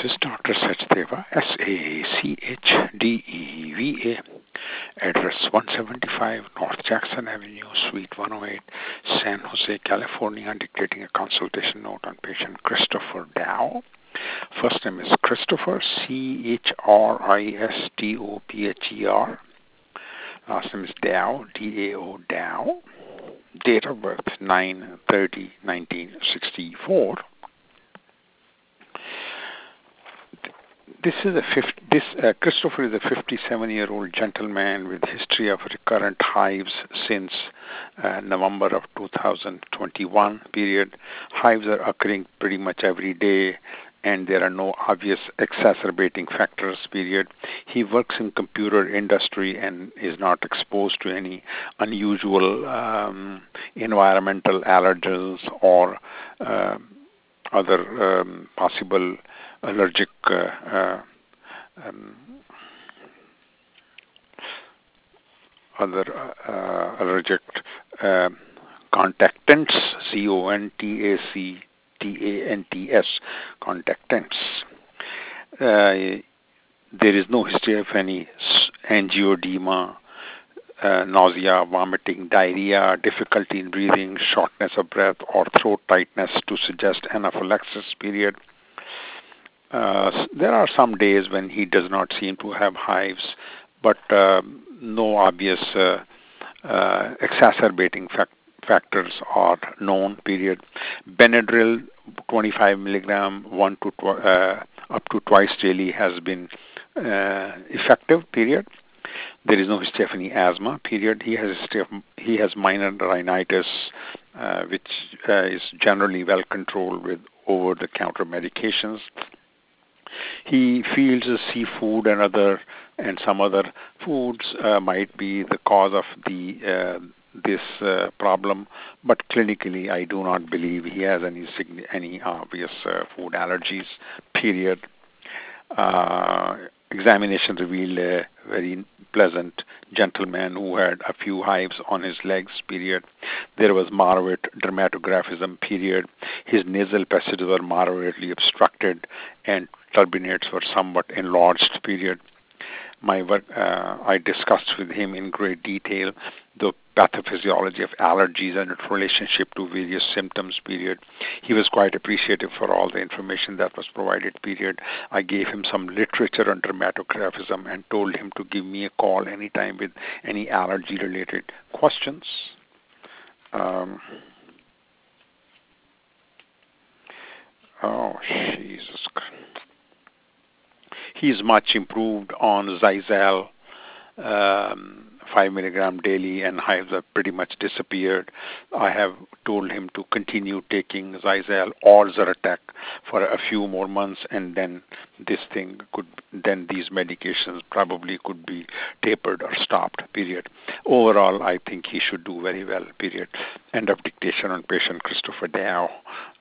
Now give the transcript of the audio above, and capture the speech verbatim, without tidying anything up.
is Doctor Sachdeva, S A C H D E V A, address one seventy-five North Jackson Avenue, Suite one oh eight, San Jose, California, dictating a consultation note on patient Christopher Dow. First name is Christopher, C H R I S T O P H E R. Last name is Dow, D A O Dow. Date of birth, nine thirty nineteen sixty-four. This is a fifty, this uh, Christopher is a fifty-seven-year-old gentleman with history of recurrent hives since uh, November of two thousand twenty-one period. Hives are occurring pretty much every day, and there are no obvious exacerbating factors period. He works in computer industry and is not exposed to any unusual um, environmental allergens or uh, other um, possible allergic uh, uh, um, other uh, allergic uh, contactants, C O N T A C T A N T S, contactants. Uh, there is no history of any angioedema, uh, nausea, vomiting, diarrhea, difficulty in breathing, shortness of breath, or throat tightness to suggest anaphylaxis period. Uh, there are some days when he does not seem to have hives, but uh, no obvious uh, uh, exacerbating fac- factors are known period. Benadryl twenty-five milligram one to tw- uh, up to twice daily has been uh, effective period. There is no history of any asthma period. He has history of, he has minor rhinitis, uh, which uh, is generally well controlled with over-the-counter medications. He feels seafood and other and some other foods uh, might be the cause of the uh, this uh, problem, but clinically I do not believe he has any sign- any obvious uh, food allergies. Period. Uh, examination revealed a very pleasant gentleman who had a few hives on his legs. Period. There was moderate dermatographism. Period. His nasal passages were moderately obstructed and turbinates were somewhat enlarged. Period. My work, uh, I discussed with him in great detail the pathophysiology of allergies and its relationship to various symptoms. Period. He was quite appreciative for all the information that was provided. Period. I gave him some literature on dermatographism and told him to give me a call anytime with any allergy-related questions. Um, oh, Jesus Christ. He's much improved on Zylzal, um, five milligram daily, and hives have pretty much disappeared. I have told him to continue taking Zylzal or Zyrtec for a few more months, and then this thing could, then these medications probably could be tapered or stopped. Period. Overall, I think he should do very well. Period. End of dictation on patient Christopher Dow.